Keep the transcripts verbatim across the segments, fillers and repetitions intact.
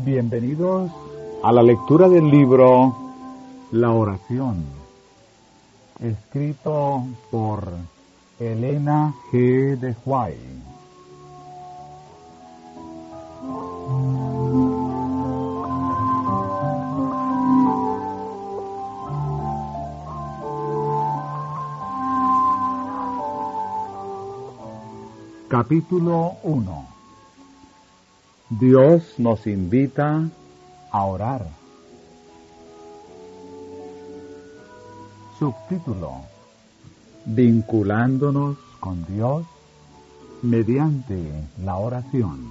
Bienvenidos a la lectura del libro La Oración, escrito por Elena G. de White. Capítulo uno. Dios nos invita a orar. Subtítulo: Vinculándonos con Dios mediante la oración.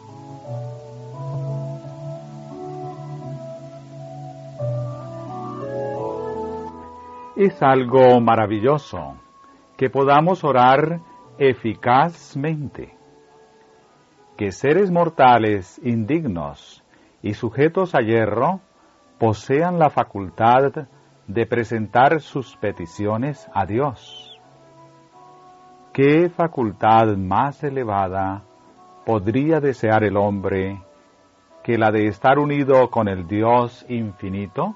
Es algo maravilloso que podamos orar eficazmente, que seres mortales indignos y sujetos a hierro posean la facultad de presentar sus peticiones a Dios. ¿Qué facultad más elevada podría desear el hombre que la de estar unido con el Dios infinito?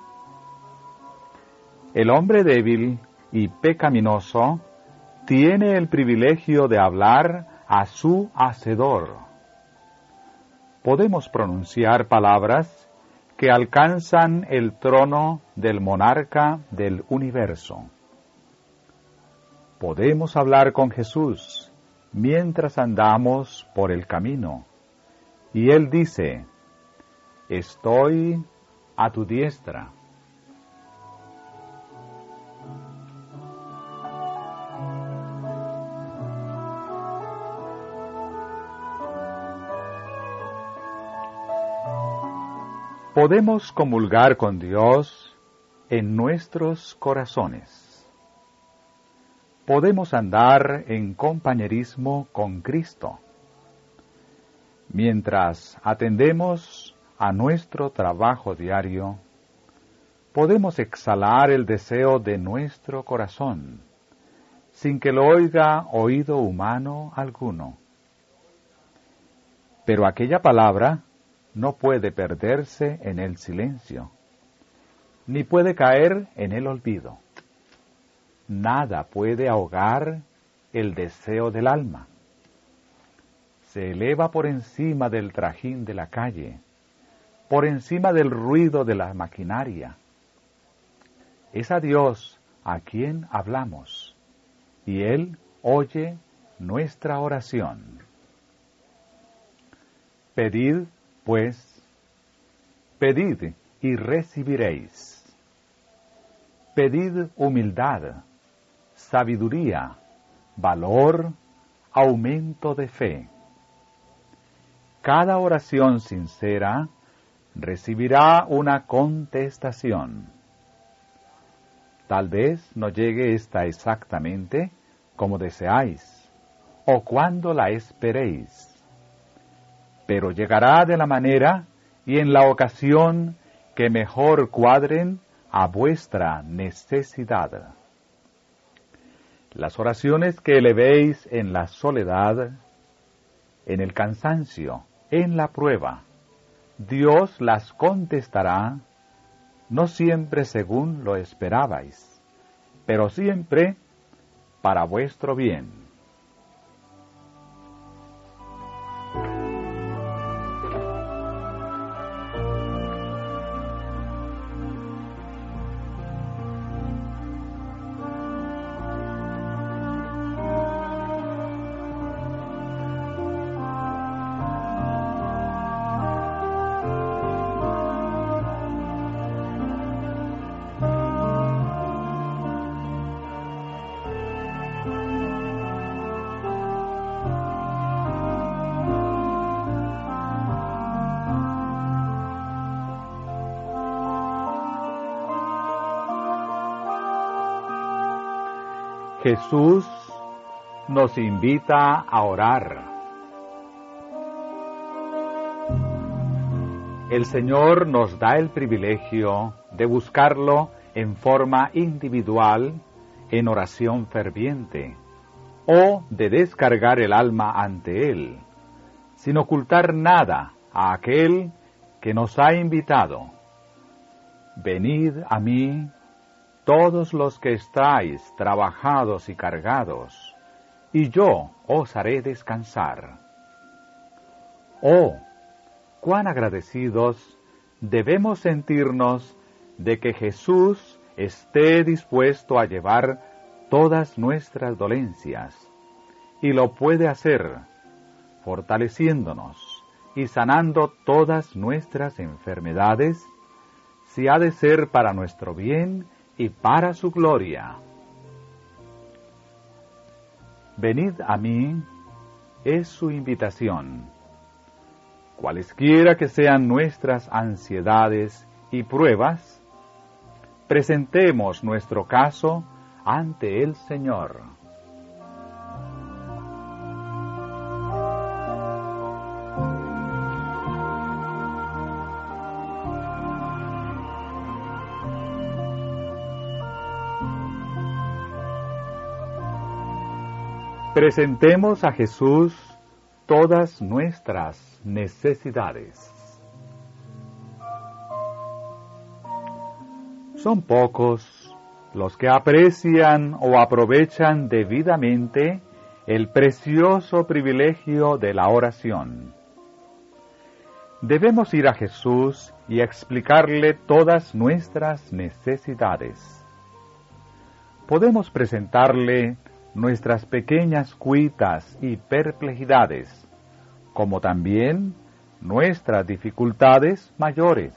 El hombre débil y pecaminoso tiene el privilegio de hablar a su Hacedor. Podemos pronunciar palabras que alcanzan el trono del monarca del universo. Podemos hablar con Jesús mientras andamos por el camino, y Él dice: estoy a tu diestra. Podemos comulgar con Dios en nuestros corazones. Podemos andar en compañerismo con Cristo. Mientras atendemos a nuestro trabajo diario, podemos exhalar el deseo de nuestro corazón, sin que lo oiga oído humano alguno. Pero aquella palabra no puede perderse en el silencio, ni puede caer en el olvido. Nada puede ahogar el deseo del alma. Se eleva por encima del trajín de la calle, por encima del ruido de la maquinaria. Es a Dios a quien hablamos, y Él oye nuestra oración. Pedid, pues, pedid y recibiréis. Pedid humildad, sabiduría, valor, aumento de fe. Cada oración sincera recibirá una contestación. Tal vez no llegue esta exactamente como deseáis, o cuando la esperéis, pero llegará de la manera y en la ocasión que mejor cuadren a vuestra necesidad. Las oraciones que elevéis en la soledad, en el cansancio, en la prueba, Dios las contestará, no siempre según lo esperabais, pero siempre para vuestro bien. Jesús nos invita a orar. El Señor nos da el privilegio de buscarlo en forma individual, en oración ferviente, o de descargar el alma ante Él, sin ocultar nada a aquel que nos ha invitado: venid a mí, todos los que estáis trabajados y cargados, y yo os haré descansar. Oh, cuán agradecidos debemos sentirnos de que Jesús esté dispuesto a llevar todas nuestras dolencias, y lo puede hacer fortaleciéndonos y sanando todas nuestras enfermedades, si ha de ser para nuestro bien y para su gloria. Venid a mí es su invitación. Cualesquiera que sean nuestras ansiedades y pruebas, presentemos nuestro caso ante el Señor. Presentemos a Jesús todas nuestras necesidades. Son pocos los que aprecian o aprovechan debidamente el precioso privilegio de la oración. Debemos ir a Jesús y explicarle todas nuestras necesidades. Podemos presentarle nuestras pequeñas cuitas y perplejidades, como también nuestras dificultades mayores.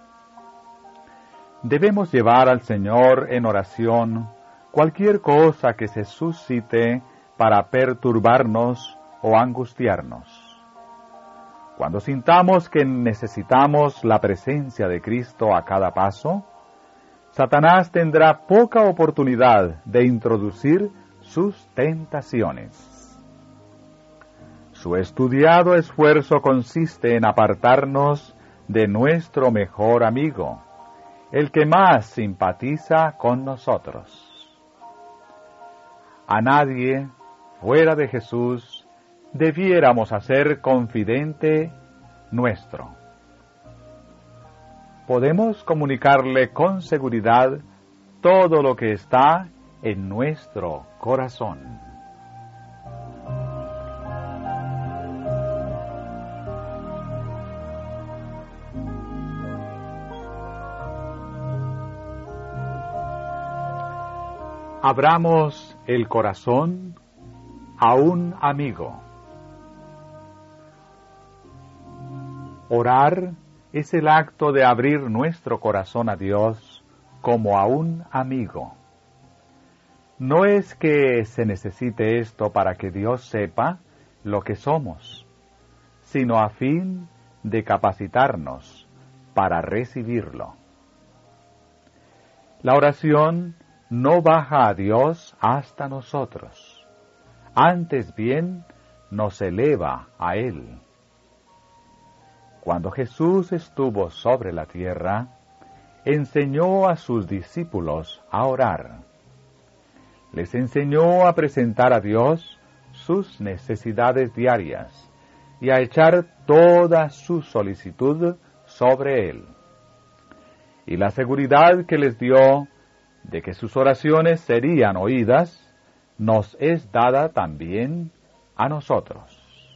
Debemos llevar al Señor en oración cualquier cosa que se suscite para perturbarnos o angustiarnos. Cuando sintamos que necesitamos la presencia de Cristo a cada paso, Satanás tendrá poca oportunidad de introducir sus tentaciones. Su estudiado esfuerzo consiste en apartarnos de nuestro mejor amigo, el que más simpatiza con nosotros. A nadie, fuera de Jesús, debiéramos hacer confidente nuestro. Podemos comunicarle con seguridad todo lo que está en nuestro corazón. Abramos el corazón a un amigo. Orar es el acto de abrir nuestro corazón a Dios como a un amigo. No es que se necesite esto para que Dios sepa lo que somos, sino a fin de capacitarnos para recibirlo. La oración no baja a Dios hasta nosotros, antes bien nos eleva a Él. Cuando Jesús estuvo sobre la tierra, enseñó a sus discípulos a orar. Les enseñó a presentar a Dios sus necesidades diarias y a echar toda su solicitud sobre Él. Y la seguridad que les dio de que sus oraciones serían oídas, nos es dada también a nosotros.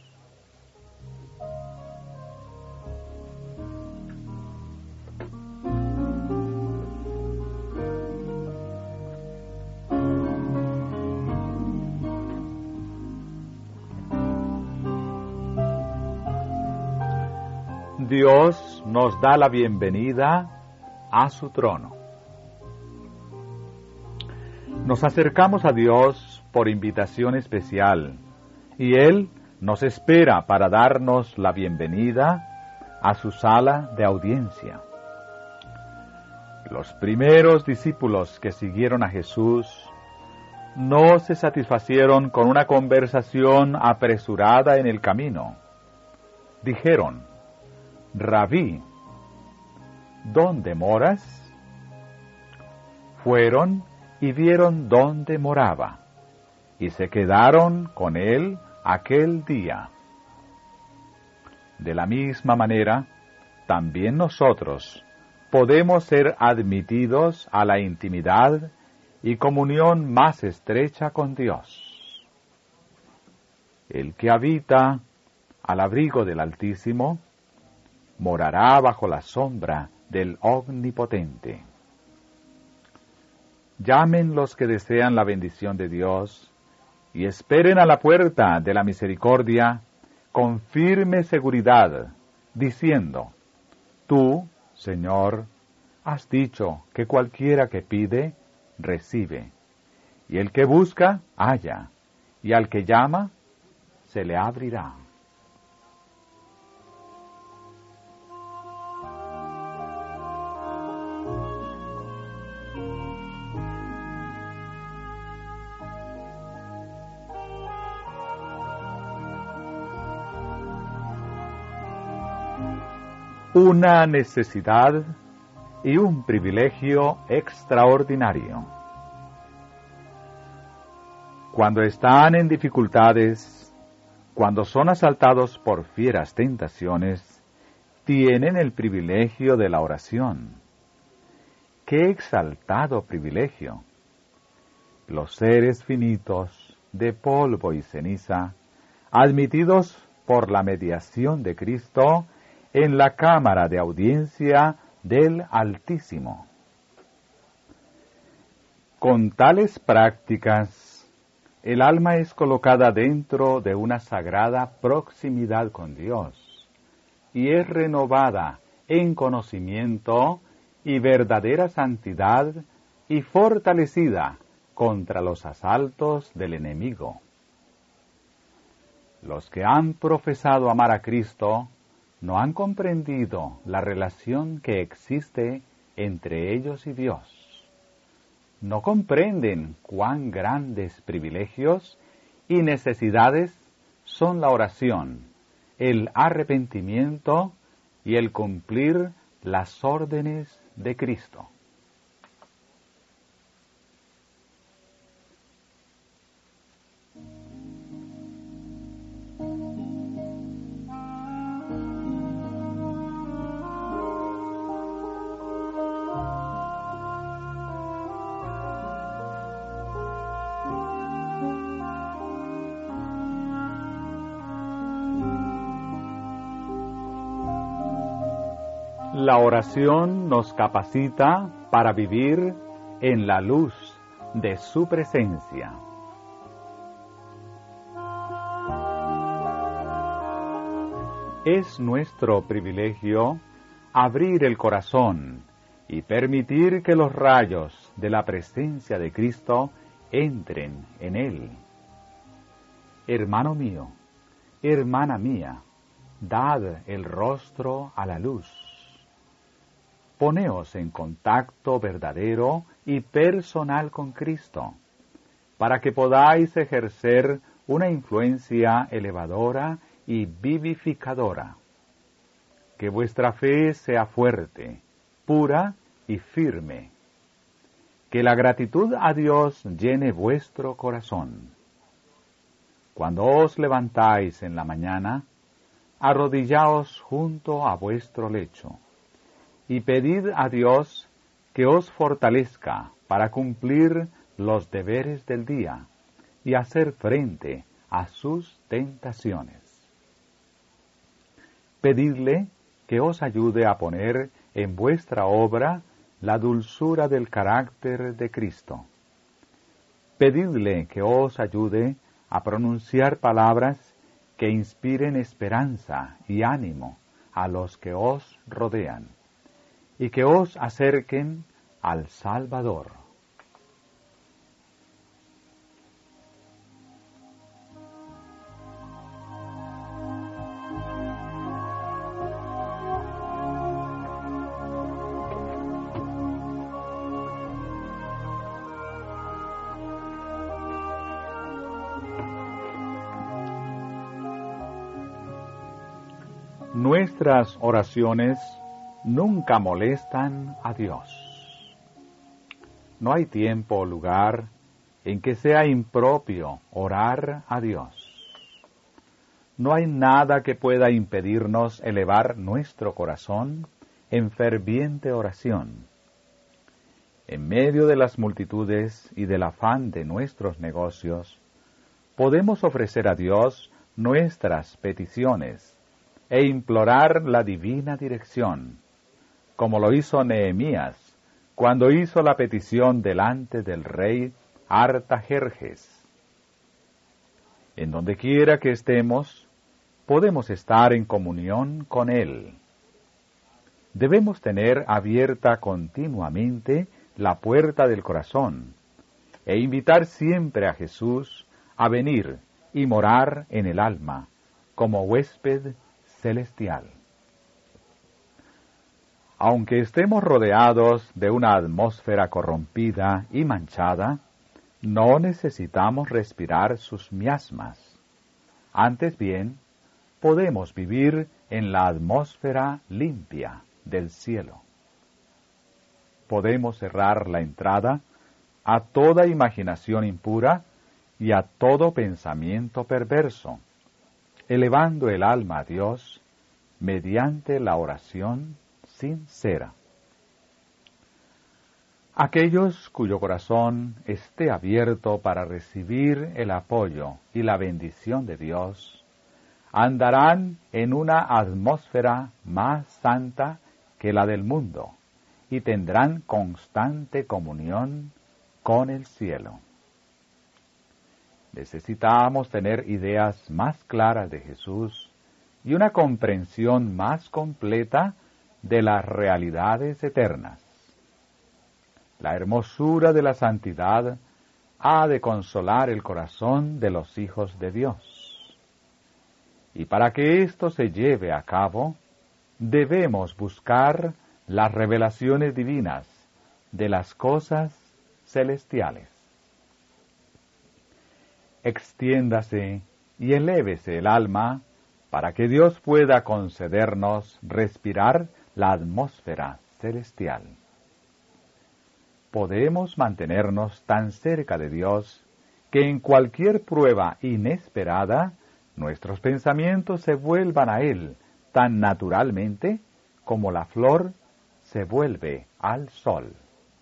Dios nos da la bienvenida a su trono. Nos acercamos a Dios por invitación especial, y Él nos espera para darnos la bienvenida a su sala de audiencia. Los primeros discípulos que siguieron a Jesús no se satisfacieron con una conversación apresurada en el camino. Dijeron: Rabí, ¿dónde moras? Fueron y vieron dónde moraba, y se quedaron con él aquel día. De la misma manera, también nosotros podemos ser admitidos a la intimidad y comunión más estrecha con Dios. El que habita al abrigo del Altísimo morará bajo la sombra del Omnipotente. Llamen los que desean la bendición de Dios y esperen a la puerta de la misericordia con firme seguridad, diciendo: Tú, Señor, has dicho que cualquiera que pide, recibe, y el que busca, halla, y al que llama, se le abrirá. Una necesidad y un privilegio extraordinario. Cuando están en dificultades, cuando son asaltados por fieras tentaciones, tienen el privilegio de la oración. ¡Qué exaltado privilegio! Los seres finitos, de polvo y ceniza, admitidos por la mediación de Cristo en la cámara de audiencia del Altísimo. Con tales prácticas, el alma es colocada dentro de una sagrada proximidad con Dios y es renovada en conocimiento y verdadera santidad y fortalecida contra los asaltos del enemigo. Los que han profesado amar a Cristo no han comprendido la relación que existe entre ellos y Dios. No comprenden cuán grandes privilegios y necesidades son la oración, el arrepentimiento y el cumplir las órdenes de Cristo. La oración nos capacita para vivir en la luz de su presencia. Es nuestro privilegio abrir el corazón y permitir que los rayos de la presencia de Cristo entren en él. Hermano mío, hermana mía, dad el rostro a la luz. Poneos en contacto verdadero y personal con Cristo, para que podáis ejercer una influencia elevadora y vivificadora. Que vuestra fe sea fuerte, pura y firme. Que la gratitud a Dios llene vuestro corazón. Cuando os levantáis en la mañana, arrodillaos junto a vuestro lecho y pedid a Dios que os fortalezca para cumplir los deberes del día y hacer frente a sus tentaciones. Pedidle que os ayude a poner en vuestra obra la dulzura del carácter de Cristo. Pedidle que os ayude a pronunciar palabras que inspiren esperanza y ánimo a los que os rodean, y que os acerquen al Salvador. Nuestras oraciones nunca molestan a Dios. No hay tiempo o lugar en que sea impropio orar a Dios. no hay nada que pueda impedirnos elevar nuestro corazón en ferviente oración. En medio de las multitudes y del afán de nuestros negocios, podemos ofrecer a Dios nuestras peticiones e implorar la divina dirección, como lo hizo Nehemías cuando hizo la petición delante del rey Artajerjes. En donde quiera que estemos, podemos estar en comunión con Él. Debemos tener abierta continuamente la puerta del corazón e invitar siempre a Jesús a venir y morar en el alma como huésped celestial. Aunque estemos rodeados de una atmósfera corrompida y manchada, no necesitamos respirar sus miasmas. Antes bien, podemos vivir en la atmósfera limpia del cielo. Podemos cerrar la entrada a toda imaginación impura y a todo pensamiento perverso, elevando el alma a Dios mediante la oración sincera. Aquellos cuyo corazón esté abierto para recibir el apoyo y la bendición de Dios, andarán en una atmósfera más santa que la del mundo y tendrán constante comunión con el cielo. Necesitamos tener ideas más claras de Jesús y una comprensión más completa de las realidades eternas. La hermosura de la santidad ha de consolar el corazón de los hijos de Dios. Y para que esto se lleve a cabo, debemos buscar las revelaciones divinas de las cosas celestiales. Extiéndase y elévese el alma para que Dios pueda concedernos respirar la atmósfera celestial. Podemos mantenernos tan cerca de Dios que en cualquier prueba inesperada nuestros pensamientos se vuelvan a Él tan naturalmente como la flor se vuelve al sol.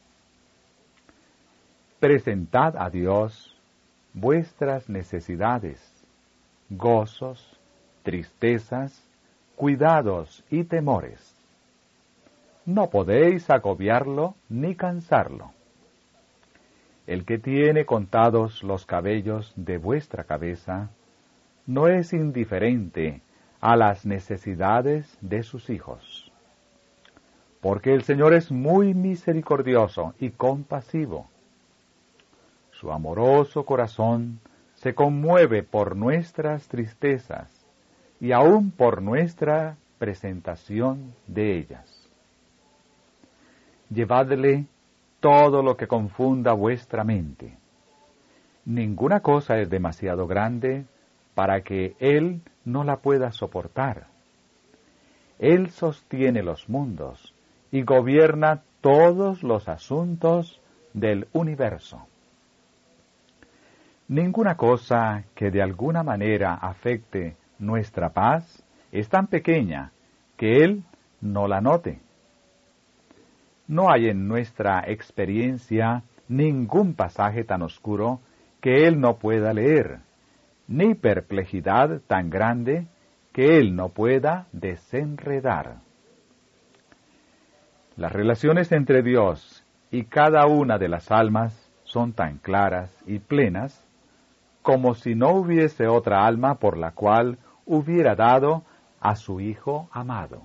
Presentad a Dios vuestras necesidades, gozos, tristezas, cuidados y temores. No podéis agobiarlo ni cansarlo. El que tiene contados los cabellos de vuestra cabeza, no es indiferente a las necesidades de sus hijos. Porque el Señor es muy misericordioso y compasivo. Su amoroso corazón se conmueve por nuestras tristezas y aún por nuestra presentación de ellas. Llevadle todo lo que confunda vuestra mente. Ninguna cosa es demasiado grande para que Él no la pueda soportar. Él sostiene los mundos y gobierna todos los asuntos del universo. Ninguna cosa que de alguna manera afecte nuestra paz es tan pequeña que Él no la note. No hay en nuestra experiencia ningún pasaje tan oscuro que Él no pueda leer, ni perplejidad tan grande que Él no pueda desenredar. Las relaciones entre Dios y cada una de las almas son tan claras y plenas como si no hubiese otra alma por la cual hubiera dado a su Hijo amado.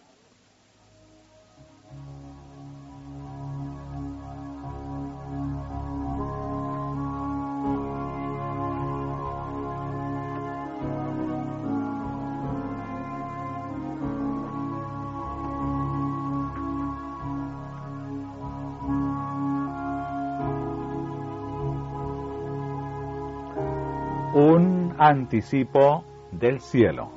Un anticipo del cielo.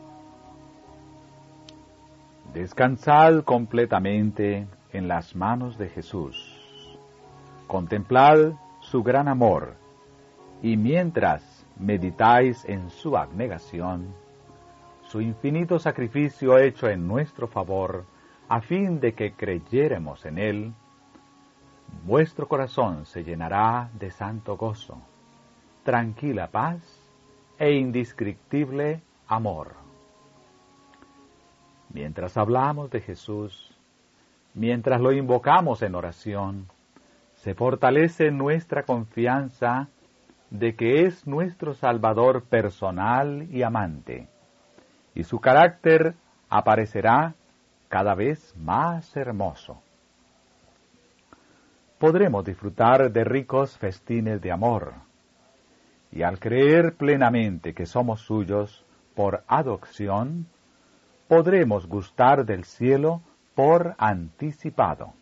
Descansad completamente en las manos de Jesús. Contemplad su gran amor, y mientras meditáis en su abnegación, su infinito sacrificio hecho en nuestro favor, a fin de que creyéremos en Él, vuestro corazón se llenará de santo gozo, tranquila paz e indescriptible amor. Mientras hablamos de Jesús, mientras lo invocamos en oración, se fortalece nuestra confianza de que es nuestro Salvador personal y amante, y su carácter aparecerá cada vez más hermoso. Podremos disfrutar de ricos festines de amor, y al creer plenamente que somos suyos por adopción, podremos gustar del cielo por anticipado.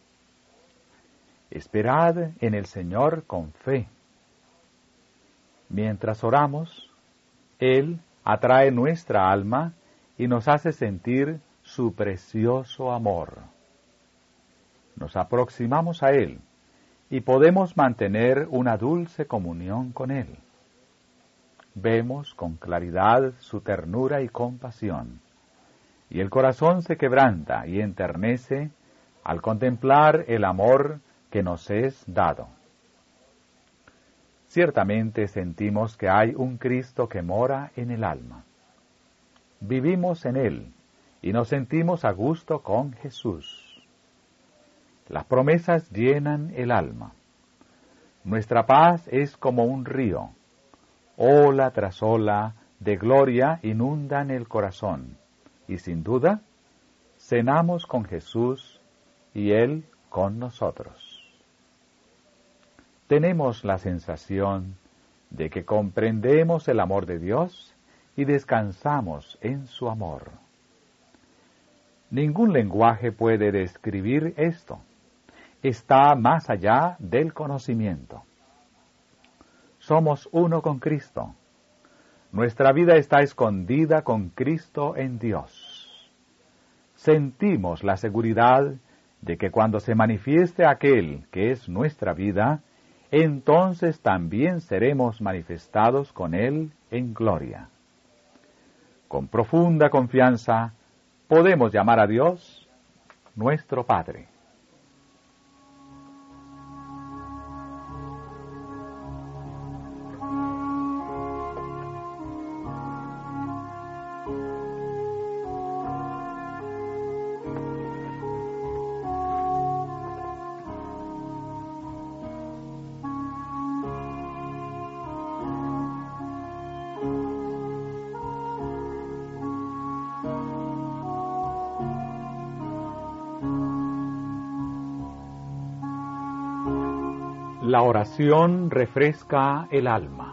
Esperad en el Señor con fe. Mientras oramos, Él atrae nuestra alma y nos hace sentir su precioso amor. Nos aproximamos a Él y podemos mantener una dulce comunión con Él. Vemos con claridad su ternura y compasión, y el corazón se quebranta y enternece al contemplar el amor que nos es dado. Ciertamente sentimos que hay un Cristo que mora en el alma. Vivimos en Él y nos sentimos a gusto con Jesús. Las promesas llenan el alma. Nuestra paz es como un río. Ola tras ola de gloria inundan el corazón. Y sin duda, cenamos con Jesús y Él con nosotros. Tenemos la sensación de que comprendemos el amor de Dios y descansamos en su amor. Ningún lenguaje puede describir esto. Está más allá del conocimiento. Somos uno con Cristo. Nuestra vida está escondida con Cristo en Dios. Sentimos la seguridad de que cuando se manifieste aquel que es nuestra vida, entonces también seremos manifestados con Él en gloria. Con profunda confianza podemos llamar a Dios nuestro Padre. La oración refresca el alma.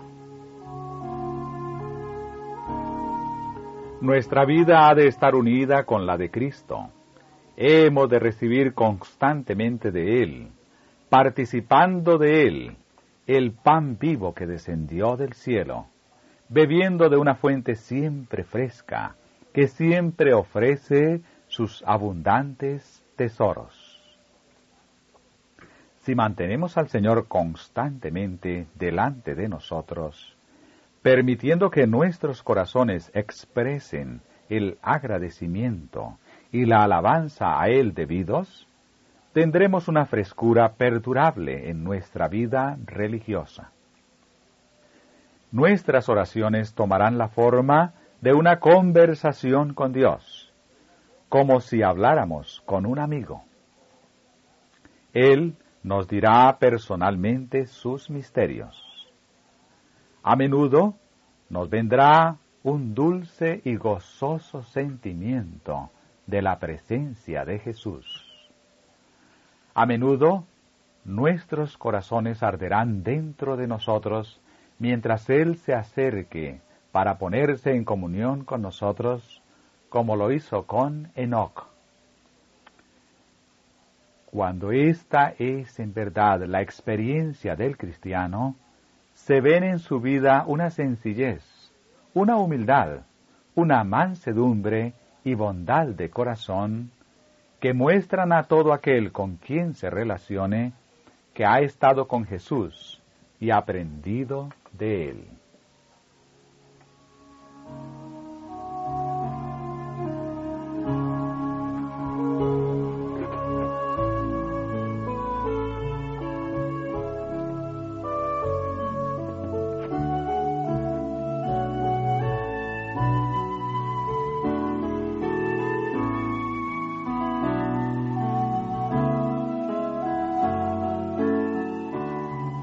Nuestra vida ha de estar unida con la de Cristo. Hemos de recibir constantemente de Él, participando de Él, el pan vivo que descendió del cielo, bebiendo de una fuente siempre fresca, que siempre ofrece sus abundantes tesoros. Si mantenemos al Señor constantemente delante de nosotros, permitiendo que nuestros corazones expresen el agradecimiento y la alabanza a Él debidos, tendremos una frescura perdurable en nuestra vida religiosa. Nuestras oraciones tomarán la forma de una conversación con Dios, como si habláramos con un amigo. Él nos dirá personalmente sus misterios. A menudo nos vendrá un dulce y gozoso sentimiento de la presencia de Jesús. A menudo nuestros corazones arderán dentro de nosotros mientras Él se acerque para ponerse en comunión con nosotros, como lo hizo con Enoc. Cuando esta es en verdad la experiencia del cristiano, se ven en su vida una sencillez, una humildad, una mansedumbre y bondad de corazón que muestran a todo aquel con quien se relacione que ha estado con Jesús y aprendido de Él.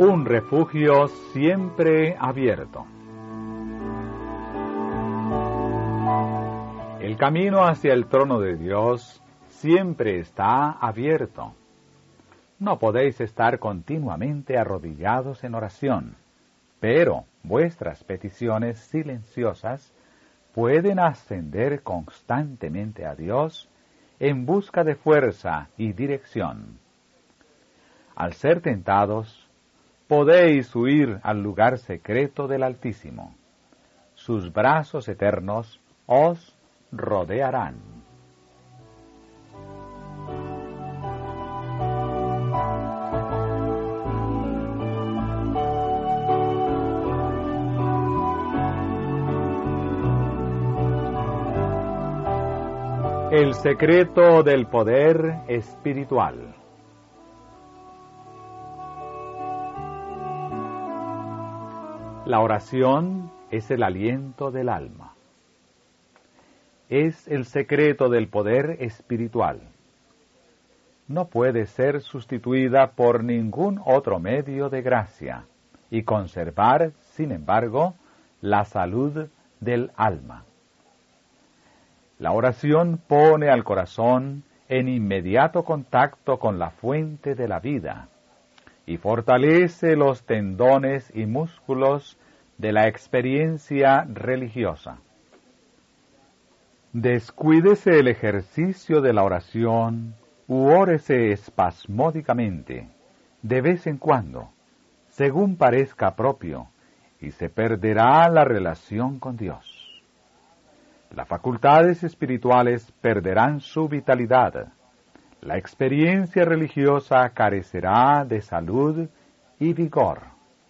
un refugio siempre abierto. El camino hacia el trono de Dios siempre está abierto. No podéis estar continuamente arrodillados en oración, pero vuestras peticiones silenciosas pueden ascender constantemente a Dios en busca de fuerza y dirección. Al ser tentados, podéis huir al lugar secreto del Altísimo. Sus brazos eternos os rodearán. El secreto del poder espiritual. La oración es el aliento del alma. Es el secreto del poder espiritual. No puede ser sustituida por ningún otro medio de gracia y conservar, sin embargo, la salud del alma. La oración pone al corazón en inmediato contacto con la fuente de la vida y fortalece los tendones y músculos de la experiencia religiosa. Descuídese el ejercicio de la oración u órese espasmódicamente, de vez en cuando, según parezca propio, y se perderá la relación con Dios. Las facultades espirituales perderán su vitalidad. La experiencia religiosa carecerá de salud y vigor.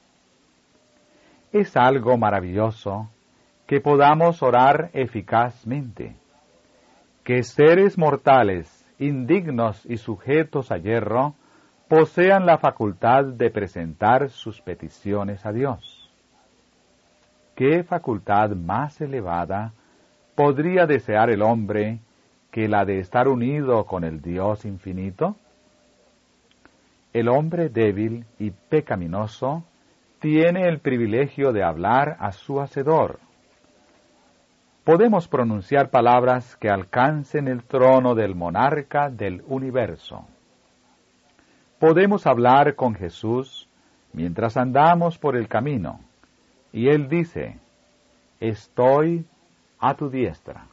Es algo maravilloso que podamos orar eficazmente, que seres mortales, indignos y sujetos a hierro, posean la facultad de presentar sus peticiones a Dios. ¿Qué facultad más elevada podría desear el hombre que la de estar unido con el Dios infinito? El hombre débil y pecaminoso tiene el privilegio de hablar a su Hacedor. Podemos pronunciar palabras que alcancen el trono del monarca del universo. Podemos hablar con Jesús mientras andamos por el camino, y Él dice: «Estoy a tu diestra».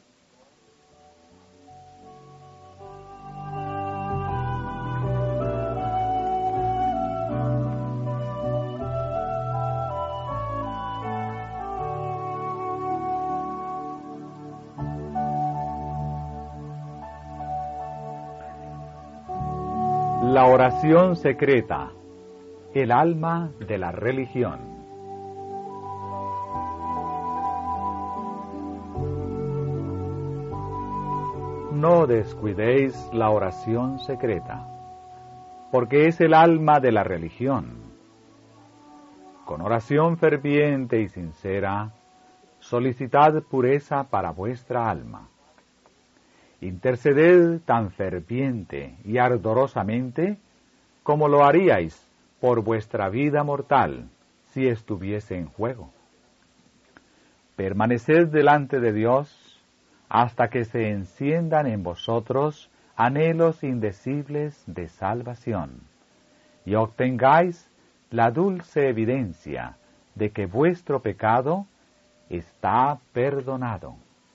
La oración secreta, el alma de la religión. No descuidéis la oración secreta, porque es el alma de la religión. Con oración ferviente y sincera, solicitad pureza para vuestra alma. Interceded tan ferviente y ardorosamente como lo haríais por vuestra vida mortal si estuviese en juego. Permaneced delante de Dios hasta que se enciendan en vosotros anhelos indecibles de salvación y obtengáis la dulce evidencia de que vuestro pecado está perdonado.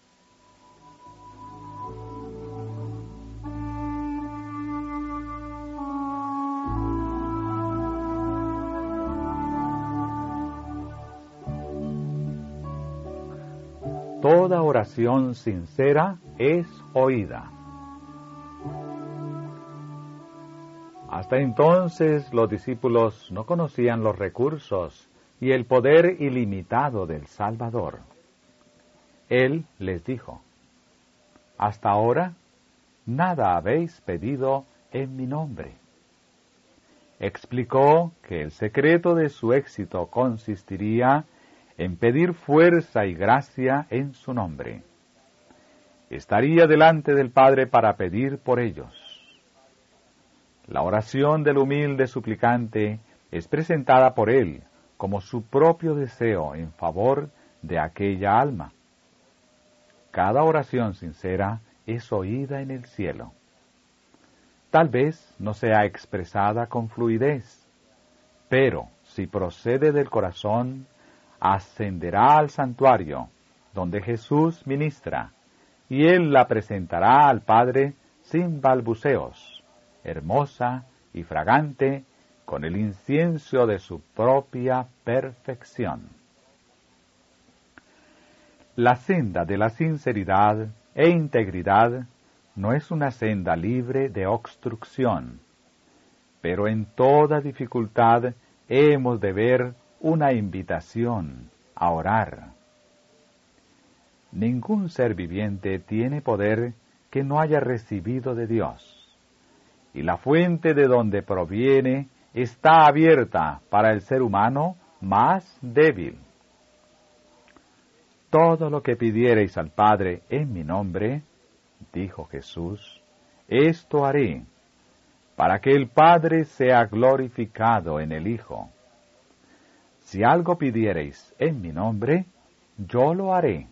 Toda oración sincera es oída. Hasta entonces los discípulos no conocían los recursos y el poder ilimitado del Salvador. Él les dijo: «Hasta ahora nada habéis pedido en mi nombre». Explicó que el secreto de su éxito consistiría en pedir fuerza y gracia en su nombre. Estaría delante del Padre para pedir por ellos. La oración del humilde suplicante es presentada por Él como su propio deseo en favor de aquella alma. Cada oración sincera es oída en el cielo. Tal vez no sea expresada con fluidez, pero si procede del corazón, ascenderá al santuario donde Jesús ministra, y Él la presentará al Padre sin balbuceos, hermosa y fragante, con el incienso de su propia perfección. La senda de la sinceridad e integridad no es una senda libre de obstrucción, pero en toda dificultad hemos de ver una invitación a orar. Ningún ser viviente tiene poder que no haya recibido de Dios, y la fuente de donde proviene está abierta para el ser humano más débil. Todo lo que pidiereis al Padre en mi nombre, dijo Jesús, esto haré, para que el Padre sea glorificado en el Hijo. Si algo pidiereis en mi nombre, yo lo haré.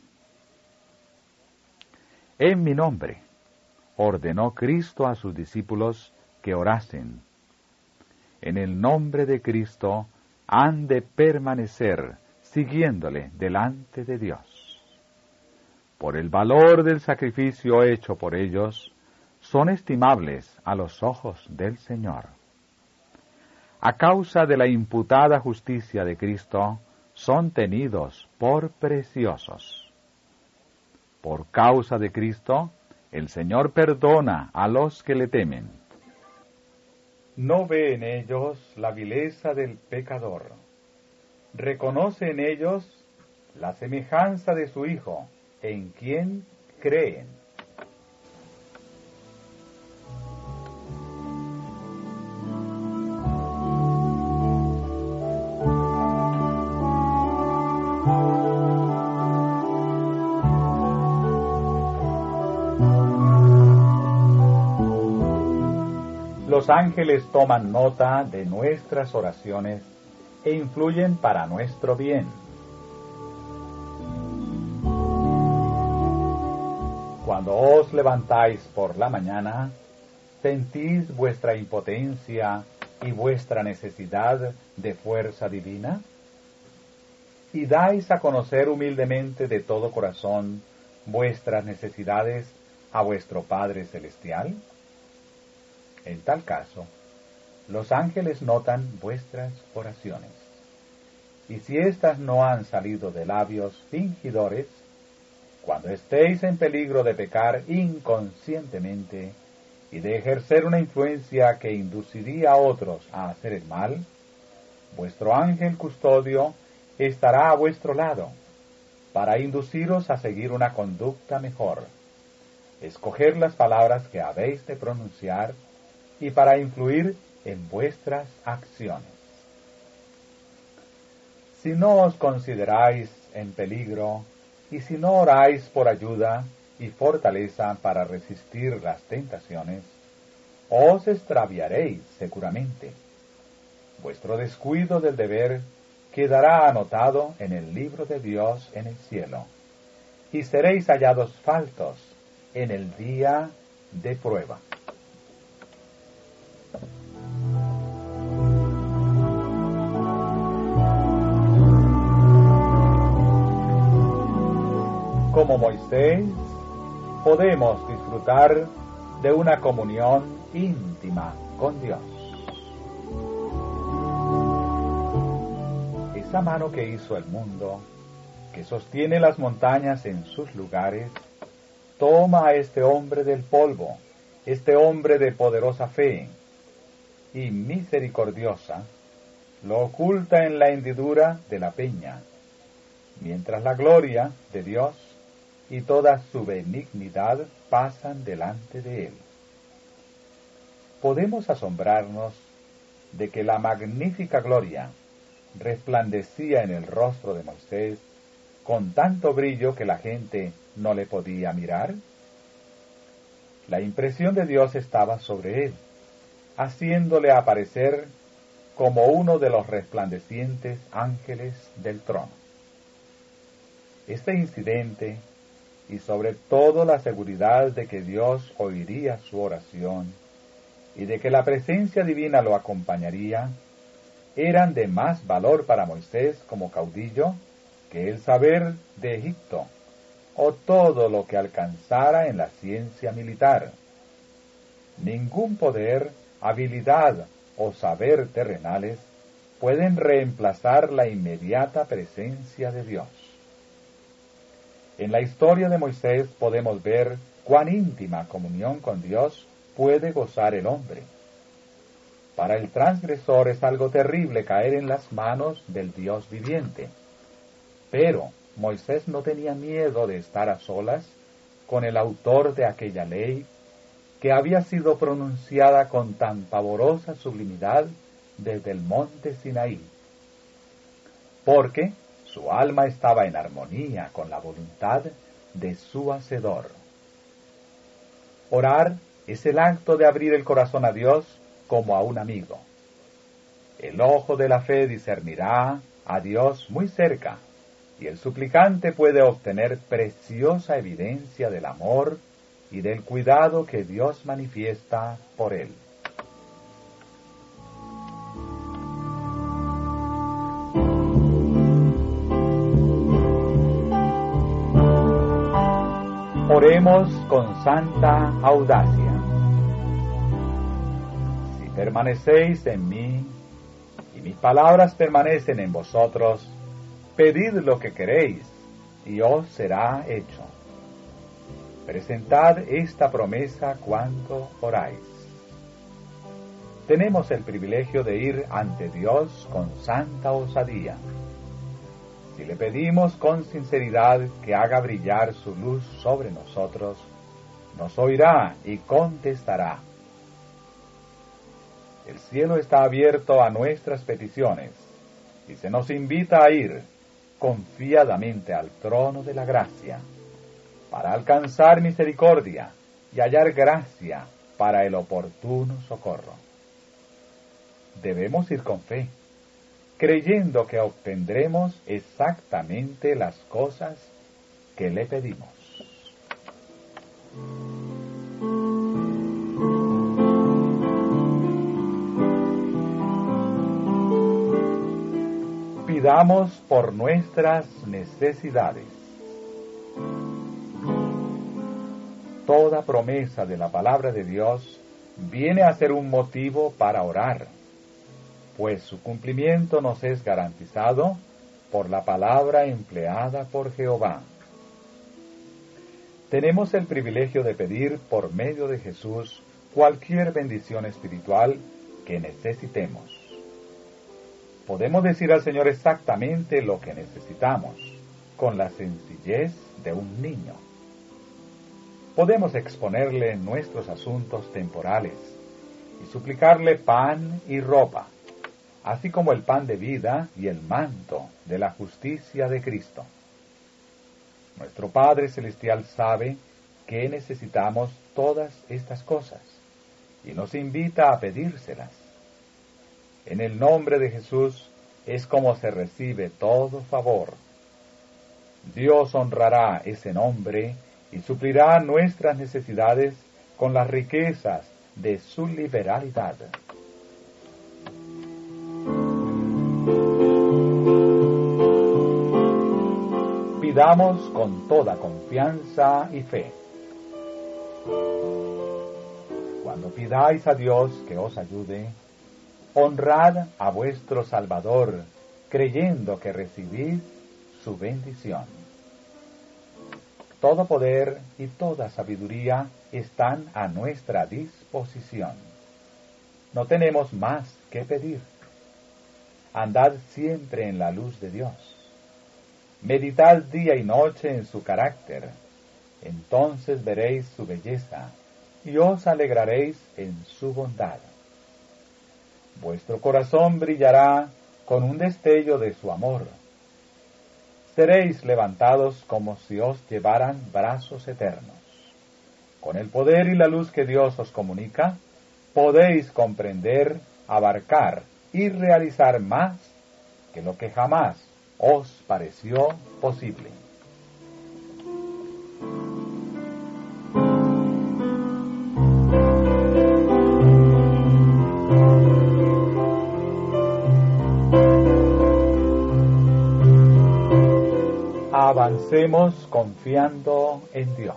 En mi nombre, ordenó Cristo a sus discípulos que orasen. En el nombre de Cristo han de permanecer siguiéndole delante de Dios. Por el valor del sacrificio hecho por ellos, son estimables a los ojos del Señor. A causa de la imputada justicia de Cristo, son tenidos por preciosos. Por causa de Cristo, el Señor perdona a los que le temen. No ve en ellos la vileza del pecador. Reconoce en ellos la semejanza de su Hijo, en quien creen. Los ángeles toman nota de nuestras oraciones e influyen para nuestro bien. Cuando os levantáis por la mañana, ¿sentís vuestra impotencia y vuestra necesidad de fuerza divina? ¿Y dais a conocer humildemente de todo corazón vuestras necesidades a vuestro Padre Celestial? En tal caso, los ángeles notan vuestras oraciones. Y si éstas no han salido de labios fingidores, cuando estéis en peligro de pecar inconscientemente y de ejercer una influencia que induciría a otros a hacer el mal, vuestro ángel custodio estará a vuestro lado para induciros a seguir una conducta mejor, escoger las palabras que habéis de pronunciar y para influir en vuestras acciones. Si no os consideráis en peligro y si no oráis por ayuda y fortaleza para resistir las tentaciones, os extraviaréis seguramente. Vuestro descuido del deber quedará anotado en el libro de Dios en el cielo, y seréis hallados faltos en el día de prueba. Como Moisés, podemos disfrutar de una comunión íntima con Dios. Esa mano que hizo el mundo, que sostiene las montañas en sus lugares, toma a este hombre del polvo, este hombre de poderosa fe, y misericordiosa, lo oculta en la hendidura de la peña, mientras la gloria de Dios y toda su benignidad pasan delante de él. Podemos asombrarnos de que la magnífica gloria resplandecía en el rostro de Moisés con tanto brillo que la gente no le podía mirar. La impresión de Dios estaba sobre él, haciéndole aparecer como uno de los resplandecientes ángeles del trono. Este incidente, y sobre todo la seguridad de que Dios oiría su oración y de que la presencia divina lo acompañaría, eran de más valor para Moisés como caudillo que el saber de Egipto o todo lo que alcanzara en la ciencia militar. Ningún poder, habilidad o saber terrenales pueden reemplazar la inmediata presencia de Dios. En la historia de Moisés podemos ver cuán íntima comunión con Dios puede gozar el hombre. Para el transgresor es algo terrible caer en las manos del Dios viviente. Pero Moisés no tenía miedo de estar a solas con el autor de aquella ley que había sido pronunciada con tan pavorosa sublimidad desde el monte Sinaí, porque su alma estaba en armonía con la voluntad de su Hacedor. Orar es el acto de abrir el corazón a Dios como a un amigo. El ojo de la fe discernirá a Dios muy cerca, y el suplicante puede obtener preciosa evidencia del amor y del cuidado que Dios manifiesta por él. Oremos con santa audacia. Si permanecéis en mí y mis palabras permanecen en vosotros, pedid lo que queréis y os será hecho. Presentad esta promesa cuando oráis. Tenemos el privilegio de ir ante Dios con santa osadía. Si le pedimos con sinceridad que haga brillar su luz sobre nosotros, nos oirá y contestará. El cielo está abierto a nuestras peticiones y se nos invita a ir confiadamente al trono de la gracia para alcanzar misericordia y hallar gracia para el oportuno socorro. Debemos ir con fe, creyendo que obtendremos exactamente las cosas que le pedimos. Pidamos por nuestras necesidades. Toda promesa de la palabra de Dios viene a ser un motivo para orar, pues su cumplimiento nos es garantizado por la palabra empleada por Jehová. Tenemos el privilegio de pedir por medio de Jesús cualquier bendición espiritual que necesitemos. Podemos decir al Señor exactamente lo que necesitamos, con la sencillez de un niño. Podemos exponerle nuestros asuntos temporales y suplicarle pan y ropa, así como el pan de vida y el manto de la justicia de Cristo. Nuestro Padre Celestial sabe que necesitamos todas estas cosas y nos invita a pedírselas. En el nombre de Jesús es como se recibe todo favor. Dios honrará ese nombre y suplirá nuestras necesidades con las riquezas de su liberalidad. Pidamos con toda confianza y fe. Cuando pidáis a Dios que os ayude, honrad a vuestro Salvador, creyendo que recibís su bendición. Todo poder y toda sabiduría están a nuestra disposición. No tenemos más que pedir. Andad siempre en la luz de Dios. Meditad día y noche en su carácter. Entonces veréis su belleza y os alegraréis en su bondad. Vuestro corazón brillará con un destello de su amor. Seréis levantados como si os llevaran brazos eternos. Con el poder y la luz que Dios os comunica, podéis comprender, abarcar y realizar más que lo que jamás os pareció posible. Avancemos confiando en Dios.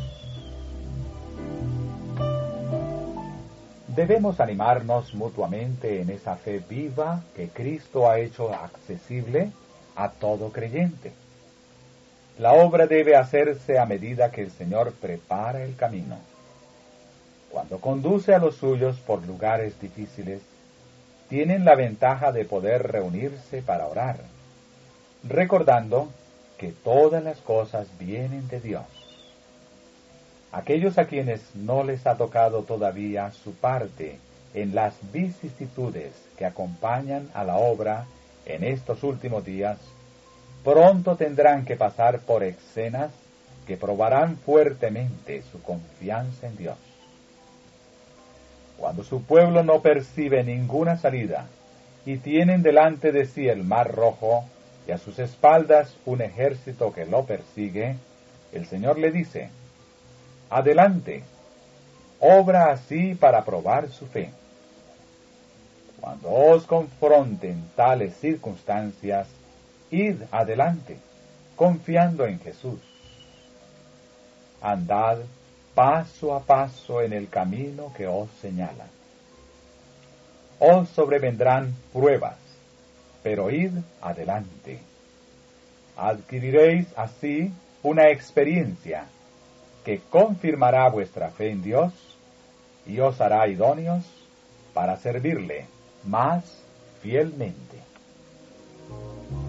Debemos animarnos mutuamente en esa fe viva que Cristo ha hecho accesible a todo creyente. La obra debe hacerse a medida que el Señor prepara el camino. Cuando conduce a los suyos por lugares difíciles, tienen la ventaja de poder reunirse para orar, recordando que todas las cosas vienen de Dios. Aquellos a quienes no les ha tocado todavía su parte en las vicisitudes que acompañan a la obra en estos últimos días, pronto tendrán que pasar por escenas que probarán fuertemente su confianza en Dios. Cuando su pueblo no percibe ninguna salida y tienen delante de sí el mar rojo y a sus espaldas un ejército que lo persigue, el Señor le dice: adelante, obra así para probar su fe. Cuando os confronten tales circunstancias, id adelante, confiando en Jesús. Andad paso a paso en el camino que os señala. Os sobrevendrán pruebas, pero id adelante. Adquiriréis así una experiencia que confirmará vuestra fe en Dios y os hará idóneos para servirle más fielmente.